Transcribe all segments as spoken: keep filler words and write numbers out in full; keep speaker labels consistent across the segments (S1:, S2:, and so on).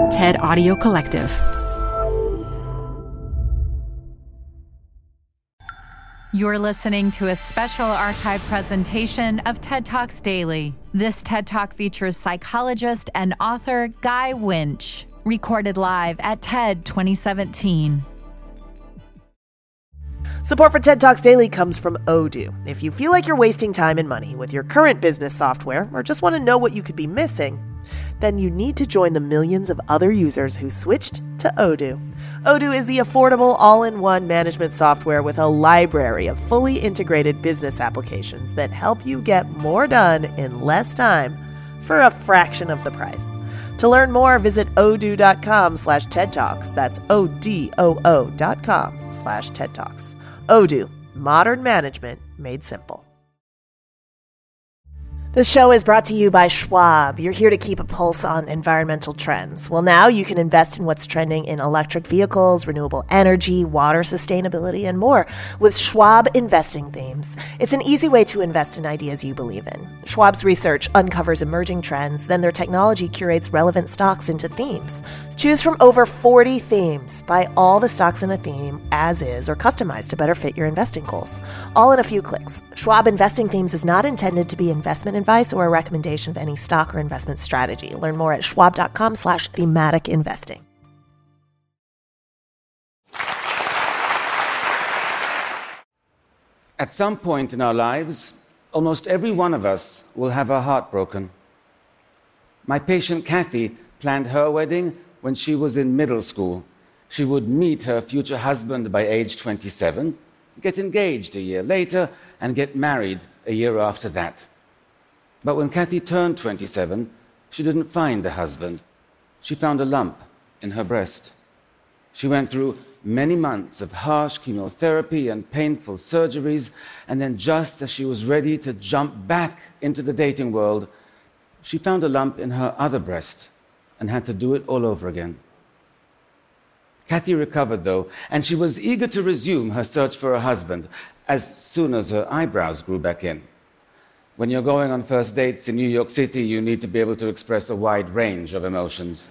S1: TED Audio Collective.
S2: You're listening to a special archive presentation of TED Talks Daily. This TED Talk features psychologist and author Guy Winch, recorded live at TED twenty seventeen.
S3: Support for TED Talks Daily comes from Odoo. If you feel like you're wasting time and money with your current business software, or just want to know what you could be missing, then you need to join the millions of other users who switched to Odoo. Odoo is the affordable all-in-one management software with a library of fully integrated business applications that help you get more done in less time for a fraction of the price. To learn more, visit odoo.com slash TED Talks. That's O-D-O-O dot com slash TED Talks. Odoo, modern management made simple. This show is brought to you by Schwab. You're here to keep a pulse on environmental trends. Well, now you can invest in what's trending in electric vehicles, renewable energy, water sustainability, and more with Schwab Investing Themes. It's an easy way to invest in ideas you believe in. Schwab's research uncovers emerging trends, then their technology curates relevant stocks into themes. Choose from over forty themes. Buy all the stocks in a theme as is or customized to better fit your investing goals. All in a few clicks. Schwab Investing Themes is not intended to be investment advice or a recommendation of any stock or investment strategy. Learn more at schwab.com slash thematic investing.
S4: At some point in our lives, almost every one of us will have her heart broken. My patient Kathy planned her wedding when she was in middle school. She would meet her future husband by age twenty-seven, get engaged a year later, and get married a year after that. But when Kathy turned twenty-seven, she didn't find a husband. She found a lump in her breast. She went through many months of harsh chemotherapy and painful surgeries, and then just as she was ready to jump back into the dating world, she found a lump in her other breast and had to do it all over again. Kathy recovered, though, and she was eager to resume her search for a husband as soon as her eyebrows grew back in. When you're going on first dates in New York City, you need to be able to express a wide range of emotions.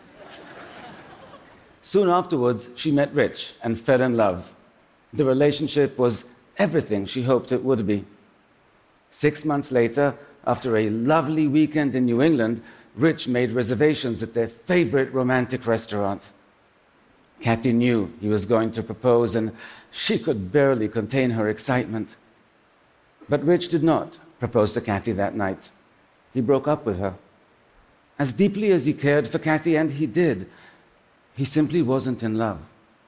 S4: Soon afterwards, she met Rich and fell in love. The relationship was everything she hoped it would be. Six months later, after a lovely weekend in New England, Rich made reservations at their favorite romantic restaurant. Kathy knew he was going to propose, and she could barely contain her excitement. But Rich did not propose to Kathy that night. He broke up with her. As deeply as he cared for Kathy, and he did, he simply wasn't in love.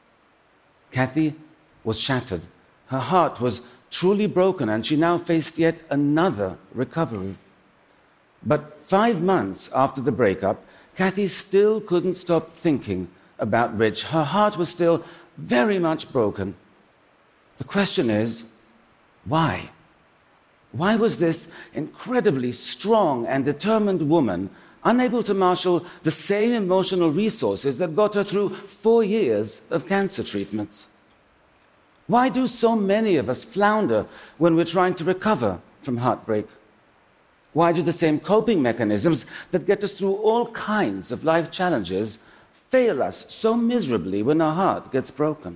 S4: Kathy was shattered. Her heart was truly broken, and she now faced yet another recovery. But five months after the breakup, Kathy still couldn't stop thinking about Rich. Her heart was still very much broken. The question is, why? Why was this incredibly strong and determined woman unable to marshal the same emotional resources that got her through four years of cancer treatments? Why do so many of us flounder when we're trying to recover from heartbreak? Why do the same coping mechanisms that get us through all kinds of life challenges fail us so miserably when our heart gets broken?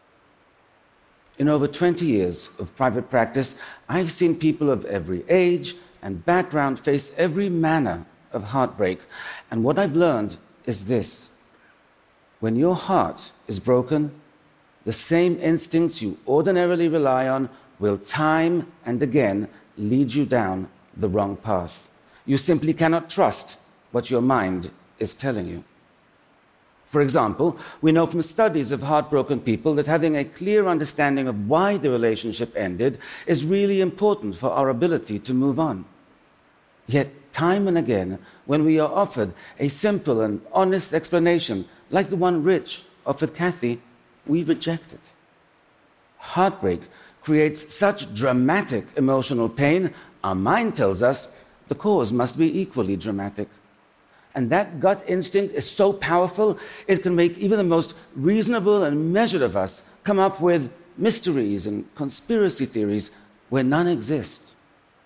S4: In over twenty years of private practice, I've seen people of every age and background face every manner of heartbreak. And what I've learned is this: when your heart is broken, the same instincts you ordinarily rely on will time and again lead you down the wrong path. You simply cannot trust what your mind is telling you. For example, we know from studies of heartbroken people that having a clear understanding of why the relationship ended is really important for our ability to move on. Yet, time and again, when we are offered a simple and honest explanation, like the one Rich offered Kathy, we reject it. Heartbreak creates such dramatic emotional pain, our mind tells us the cause must be equally dramatic. And that gut instinct is so powerful, it can make even the most reasonable and measured of us come up with mysteries and conspiracy theories where none exist.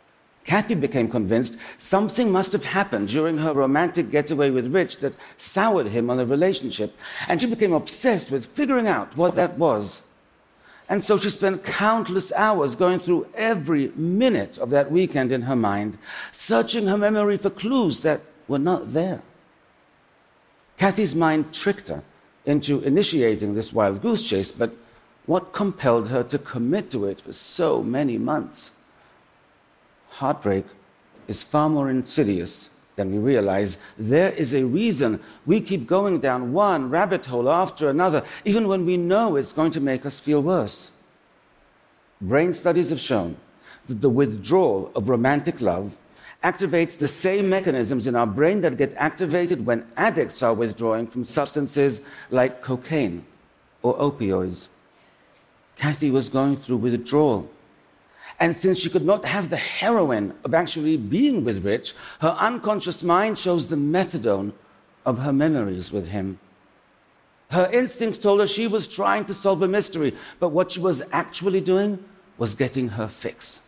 S4: Kathy became convinced something must have happened during her romantic getaway with Rich that soured him on the relationship, and she became obsessed with figuring out what that was. And so she spent countless hours going through every minute of that weekend in her mind, searching her memory for clues that were not there. Kathy's mind tricked her into initiating this wild goose chase, but what compelled her to commit to it for so many months? Heartbreak is far more insidious than we realize. There is a reason we keep going down one rabbit hole after another, even when we know it's going to make us feel worse. Brain studies have shown that the withdrawal of romantic love activates the same mechanisms in our brain that get activated when addicts are withdrawing from substances like cocaine or opioids. Kathy was going through withdrawal. And since she could not have the heroin of actually being with Rich, her unconscious mind chose the methadone of her memories with him. Her instincts told her she was trying to solve a mystery, but what she was actually doing was getting her fix.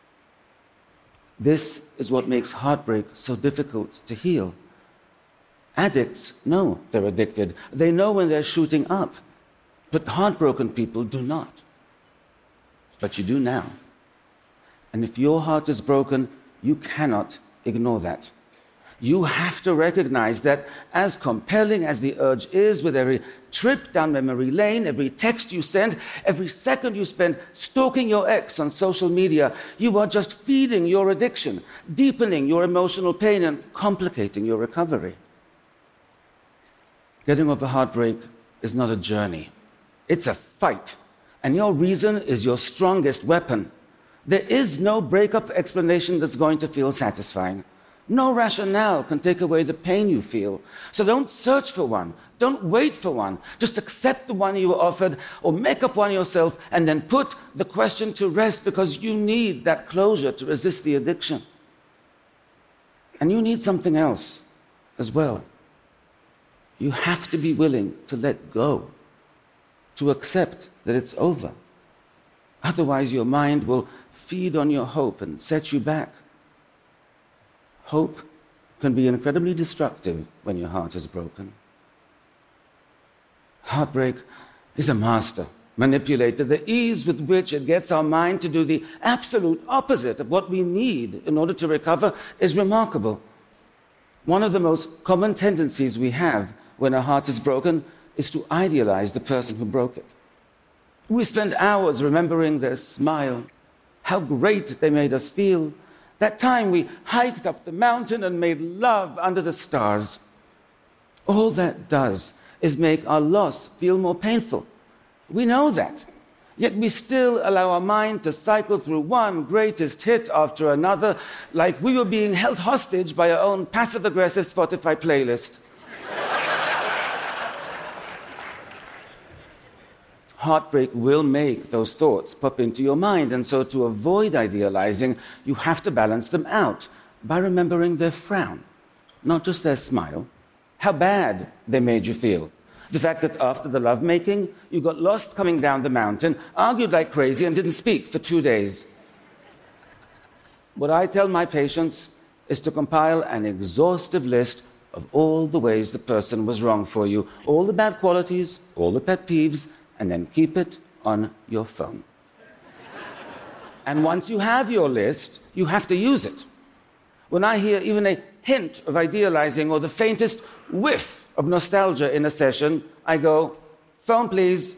S4: This is what makes heartbreak so difficult to heal. Addicts know they're addicted. They know when they're shooting up. But heartbroken people do not. But you do now. And if your heart is broken, you cannot ignore that. You have to recognize that as compelling as the urge is, with every trip down memory lane, every text you send, every second you spend stalking your ex on social media, you are just feeding your addiction, deepening your emotional pain, and complicating your recovery. Getting over heartbreak is not a journey. It's a fight. And your reason is your strongest weapon. There is no breakup explanation that's going to feel satisfying. No rationale can take away the pain you feel. So don't search for one. Don't wait for one. Just accept the one you were offered, or make up one yourself, and then put the question to rest, because you need that closure to resist the addiction. And you need something else as well. You have to be willing to let go, to accept that it's over. Otherwise, your mind will feed on your hope and set you back. Hope can be incredibly destructive when your heart is broken. Heartbreak is a master manipulator. The ease with which it gets our mind to do the absolute opposite of what we need in order to recover is remarkable. One of the most common tendencies we have when our heart is broken is to idealize the person who broke it. We spend hours remembering their smile, how great they made us feel, that time we hiked up the mountain and made love under the stars. All that does is make our loss feel more painful. We know that. Yet we still allow our mind to cycle through one greatest hit after another, like we were being held hostage by our own passive-aggressive Spotify playlist. Heartbreak will make those thoughts pop into your mind, and so to avoid idealizing, you have to balance them out by remembering their frown, not just their smile, how bad they made you feel. The fact that after the lovemaking, you got lost coming down the mountain, argued like crazy, and didn't speak for two days. What I tell my patients is to compile an exhaustive list of all the ways the person was wrong for you, all the bad qualities, all the pet peeves, and then keep it on your phone. And once you have your list, you have to use it. When I hear even a hint of idealizing or the faintest whiff of nostalgia in a session, I go, phone please.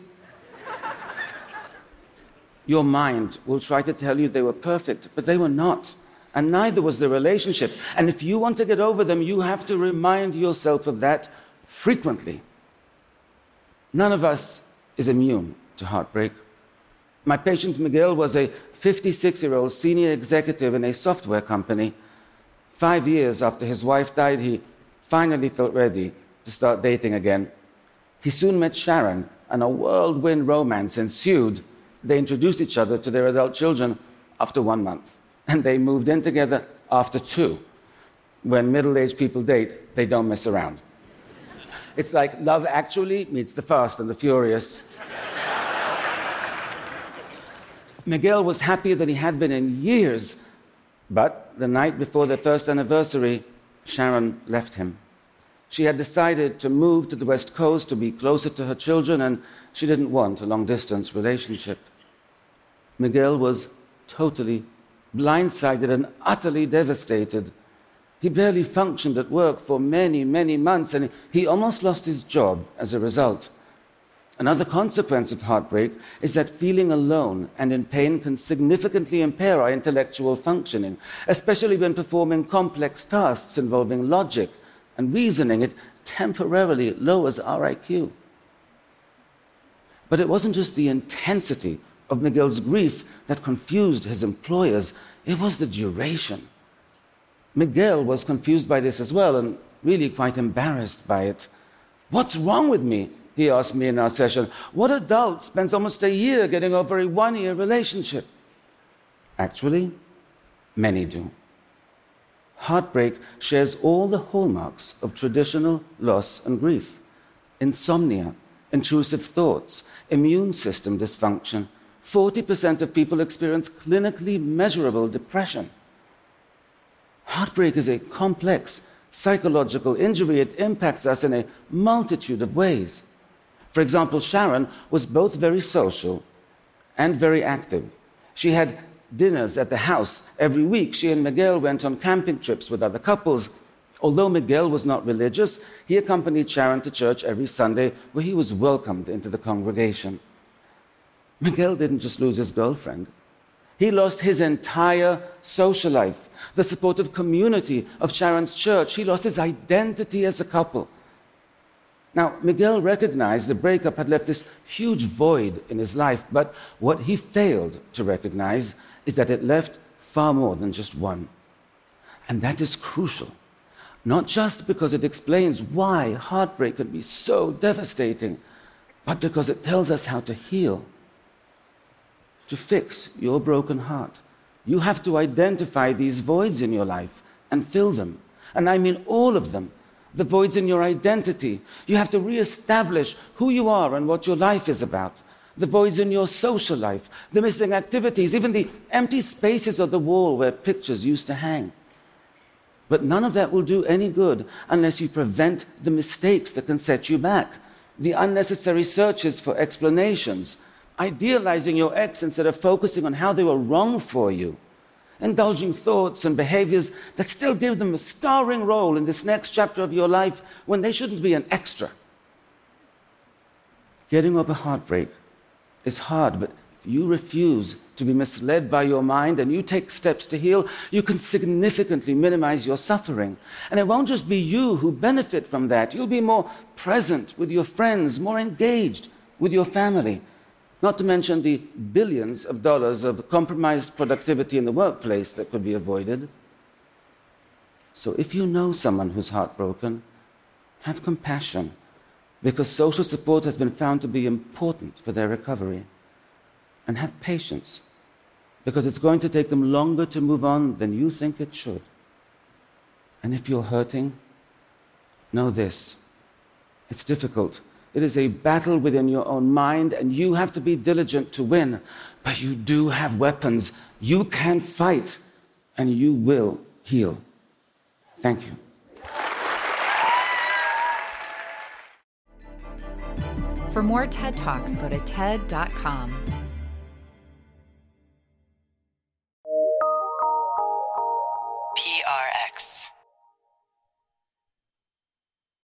S4: Your mind will try to tell you they were perfect, but they were not. And neither was the relationship. And if you want to get over them, you have to remind yourself of that frequently. None of us is immune to heartbreak. My patient Miguel was a fifty-six-year-old senior executive in a software company. Five years after his wife died, he finally felt ready to start dating again. He soon met Sharon, and a whirlwind romance ensued. They introduced each other to their adult children after one month, and they moved in together after two. When middle-aged people date, they don't mess around. It's like Love Actually meets The Fast and the Furious. Miguel was happier than he had been in years, But the night before their first anniversary, Sharon left him. She had decided to move to the West Coast to be closer to her children, and she didn't want a long-distance relationship. Miguel was totally blindsided and utterly devastated. He barely functioned at work for many, many months, and he almost lost his job as a result. Another consequence of heartbreak is that feeling alone and in pain can significantly impair our intellectual functioning, especially when performing complex tasks involving logic and reasoning. It temporarily lowers our I Q. But it wasn't just the intensity of Miguel's grief that confused his employers, it was the duration. Miguel was confused by this as well and really quite embarrassed by it. "What's wrong with me?" he asked me in our session. "What adult spends almost a year getting over a one-year relationship?" Actually, many do. Heartbreak shares all the hallmarks of traditional loss and grief: insomnia, intrusive thoughts, immune system dysfunction. forty percent of people experience clinically measurable depression. Heartbreak is a complex psychological injury. It impacts us in a multitude of ways. For example, Sharon was both very social and very active. She had dinners at the house every week. She and Miguel went on camping trips with other couples. Although Miguel was not religious, he accompanied Sharon to church every Sunday, where he was welcomed into the congregation. Miguel didn't just lose his girlfriend. He lost his entire social life, the supportive community of Sharon's church. He lost his identity as a couple. Now, Miguel recognized the breakup had left this huge void in his life, but what he failed to recognize is that it left far more than just one. And that is crucial, not just because it explains why heartbreak can be so devastating, but because it tells us how to heal. To fix your broken heart, you have to identify these voids in your life and fill them. And I mean all of them. The voids in your identity. You have to reestablish who you are and what your life is about. The voids in your social life, the missing activities, even the empty spaces on the wall where pictures used to hang. But none of that will do any good unless you prevent the mistakes that can set you back, the unnecessary searches for explanations, idealizing your ex instead of focusing on how they were wrong for you, indulging thoughts and behaviors that still give them a starring role in this next chapter of your life when they shouldn't be an extra. Getting over heartbreak is hard, but if you refuse to be misled by your mind and you take steps to heal, you can significantly minimize your suffering. And it won't just be you who benefit from that. You'll be more present with your friends, more engaged with your family. Not to mention the billions of dollars of compromised productivity in the workplace that could be avoided. So if you know someone who's heartbroken, have compassion, because social support has been found to be important for their recovery. And have patience, because it's going to take them longer to move on than you think it should. And if you're hurting, know this: it's difficult. It is a battle within your own mind, and you have to be diligent to win. But you do have weapons. You can fight, and you will heal. Thank you.
S2: For more TED Talks, go to T E D dot com.